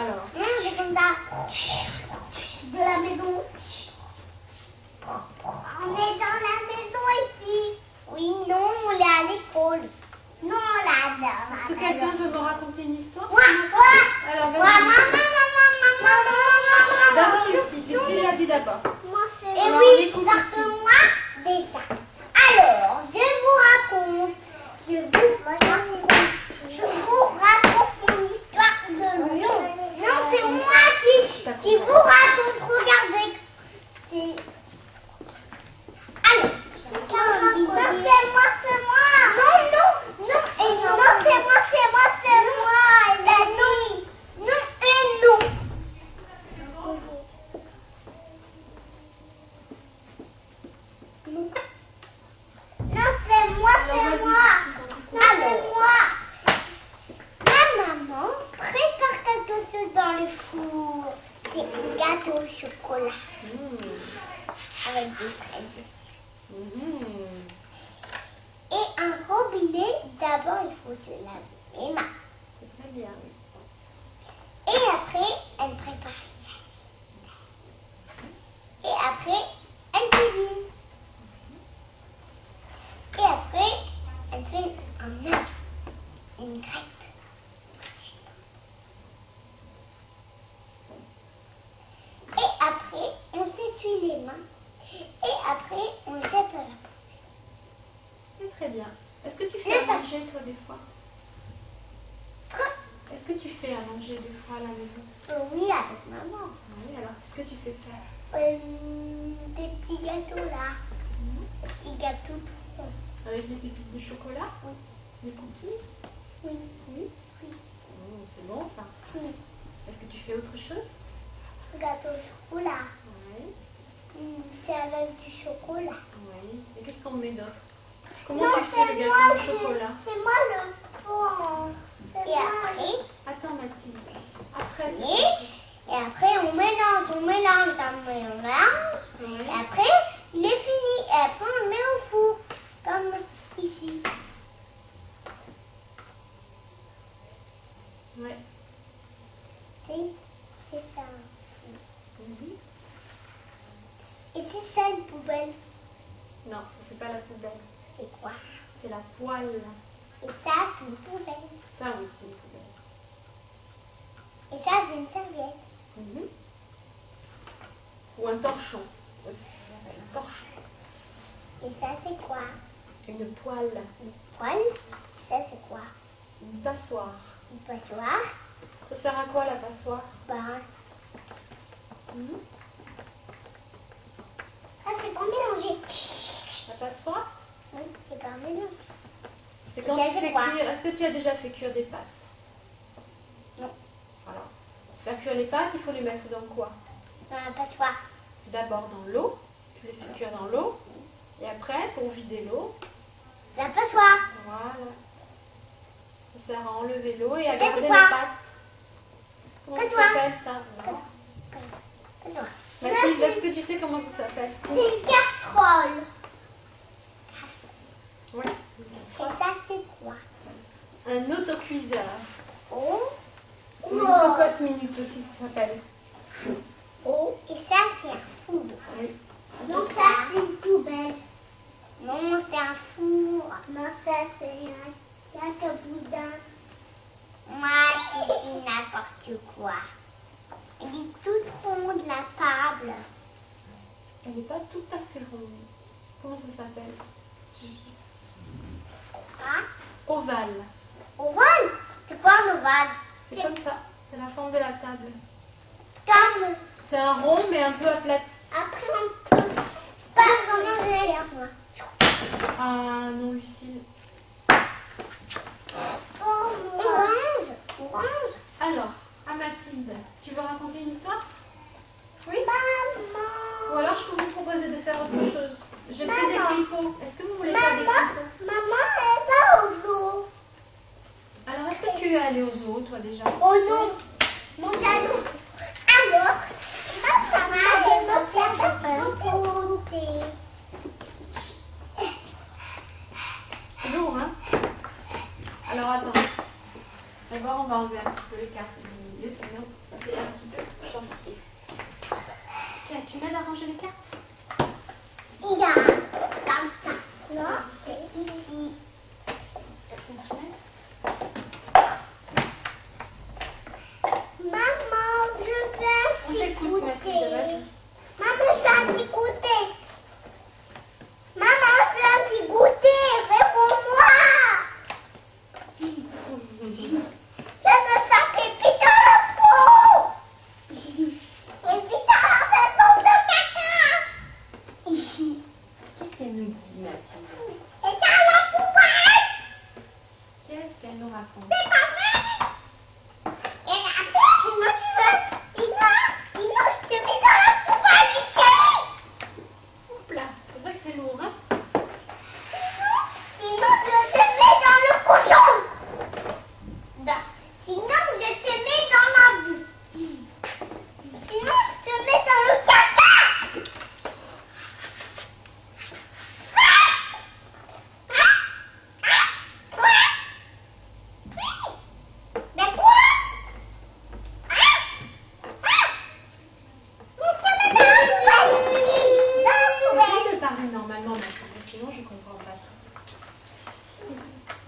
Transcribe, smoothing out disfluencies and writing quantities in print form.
Alors. C'est comme ça. De la maison. On est dans la maison ici. Oui, non, on est à l'école. Non, là. Est-ce que quelqu'un peut me raconter une histoire? Moi. Alors, Moi, vas-y. maman. D'abord, Lucie. Lucie l'a dit d'abord. Et Alors, on oui, écoute parce aussi. que moi, déjà. Alors, je vous raconte mon histoire de lion. Non, c'est moi qui vous raconte. Regardez. Alors, non, c'est moi. Non, et non, c'est moi. Il a dit non et non. Non, c'est moi. Non, c'est moi. Ma maman prépare quelque chose dans le four. C'est un gâteau au chocolat avec des fraises. Et un robinet. D'abord, il faut se laver les mains. C'est très bien. Et après, elle prépare. Et après, elle cuisine. Et après, elle fait un œuf, une crêpe. Et après, on s'essuie les mains. Et après, on jette à la poubelle. C'est très bien. Est-ce que tu fais à manger, toi, des fois? Quoi? Est-ce que tu fais à manger des fois à la maison? Oui, avec maman. Oui, alors qu'est-ce que tu sais faire? Des petits gâteaux là. Des petits gâteaux tout ronds. Avec des pépites de chocolat? Oui. Des cookies? Oui. Oui. Oui. C'est bon ça. Oui. Est-ce que tu fais autre chose? Gâteau au chocolat. Oui. C'est avec du chocolat. Oui. Et qu'est-ce qu'on met d'autre? Comment Non, tu fais le gâteau au chocolat? C'est moi le fond. Et après? Attends Mathilde. Après, Et après, on mélange. Oui. Et après, il est fini. Et après, on le met au four. Comme ici. Oui. C'est ça. Mhm. Et c'est ça une poubelle. Non, ça c'est pas la poubelle. C'est quoi? C'est la poêle. Et ça, c'est une poubelle. Ça oui, c'est une poubelle. Et ça, c'est une serviette. Mhm. Ou un torchon. Aussi, ça s'appelle un torchon. Et ça, c'est quoi? Une poêle. Une poêle. Et ça, c'est quoi? Une passoire. Une passoire. Ça sert à quoi la passoire? Mhm. Ah, c'est pour mélanger. La passoire? Oui, c'est pas mélanger. C'est quand tu fais cuire. Est-ce que tu as déjà fait cuire des pâtes? Non. Alors, pour faire cuire les pâtes, il faut les mettre dans quoi? Dans la passoire. D'abord dans l'eau. Tu les fais cuire dans l'eau. Et après, pour vider l'eau. La passoire. Voilà. Ça sert à enlever l'eau et à C'est garder les quoi? pâtes. Comment ça Passoire. s'appelle ça? Non. Passoire. Mathilde, est-ce que tu sais comment ça s'appelle? C'est une casserole. Oui. Et ça, c'est quoi? Un autocuiseur. Oh. Ou une cocotte minute aussi, ça s'appelle. Oh. Et ça, c'est un four. Oui. Non, ça, c'est une poubelle. Non, c'est un four. Non, ça, c'est un sac à boudin. Moi, tu dis n'importe quoi. Elle est toute ronde, la table. Elle n'est pas tout à fait ronde. Comment ça s'appelle? Ah, Ovale. ovale? C'est quoi un ovale? C'est comme ça. C'est la forme de la table. Comme. C'est un rond mais un peu aplati. Après, on peut pas manger. Ah non, Lucille. Orange. Alors, à Mathilde, tu veux raconter une histoire? Oui? Maman. Ou alors je peux vous proposer de faire autre chose. Je fais des clipots. Est-ce que vous voulez faire des clipots? Maman, elle va au zoo. Alors, est-ce que tu es allée au zoo, toi, déjà? Oh non. Mon cadeau. Alors, maman, elle va faire raconter. C'est lourd, hein? Alors, attends. D'abord, on va enlever un petit peu les cartes du milieu, sinon ça normalement maintenant, sinon je comprends pas.